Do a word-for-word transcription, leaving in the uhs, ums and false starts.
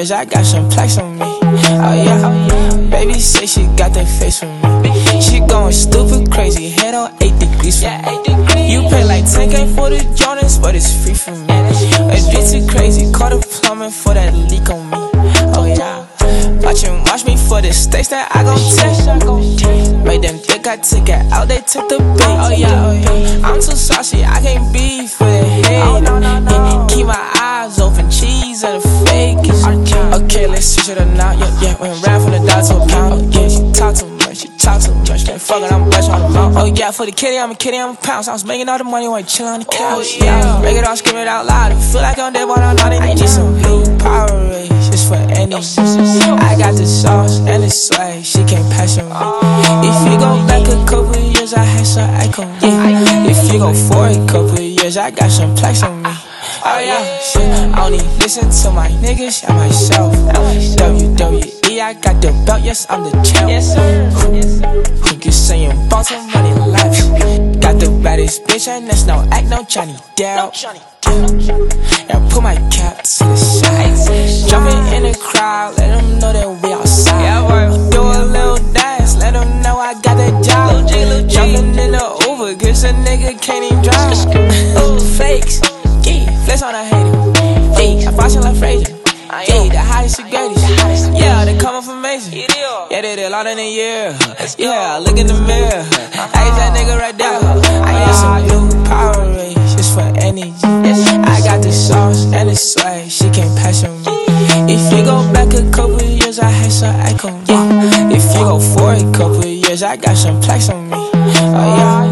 years, I got some plaques on me. Oh yeah, baby say she got that face for me. She going stupid crazy, head on eight degrees for me. You pay like ten K for the Jordans, but it's free for me. It's too crazy, call the plumbing for that leak on me. Oh yeah, watch him watch me for the stakes that I gon' take. Made them think I took it out, they took the bait. Oh yeah, oh yeah, I'm too saucy, I can't be for the hate. Oh, no, no, no. Keep my eyes open, cheese and the fakest. Okay, let's switch it up now. Yeah, yeah, went round from the dot to a pound. Oh yeah, she talk too much, she talk too much. Man, fuck it, I'm a on the mouth. Oh yeah, for the kitty, I'm a kitty, I'm a pound. So I was making all the money while chill on the couch. Oh, yeah, break it off, scream it out loud. Feel like I'm dead, but I'm not. I need some blue Power Just for any. I got the sauce and the swag, she can't pass on me. If you go back a couple years, I had some icon. Yeah. If you go for a couple years, I got some plaques on me. Oh yeah, shit. I only listen to my niggas and myself. W W E, I got the belt, yes, I'm the champ. Yes, sir. Who you saying bought some money life? Got the baddest bitch, and there's no act, no Johnny Depp. Yeah, put my cap to the side. Jumping in the crowd, let them know that we outside. Yeah, do a little dance, let them know I got that job. Jumping in the Uber, cause a nigga can't even drive. Ooh, fakes, yeah, flex on a hater. Yeah, I fashion like Frazier. Yeah, the hottest and greatest. Yeah, they coming from Mason. Yeah, they did a lot in a year. Yeah, look in the mirror. I use that nigga right there. I got some blue Power just for energy. I got the sauce and the swag, she can't pass on me. If you go back a couple years, I had some icon. Yeah. If you go for a couple years, I got some plaques on me. Oh yeah.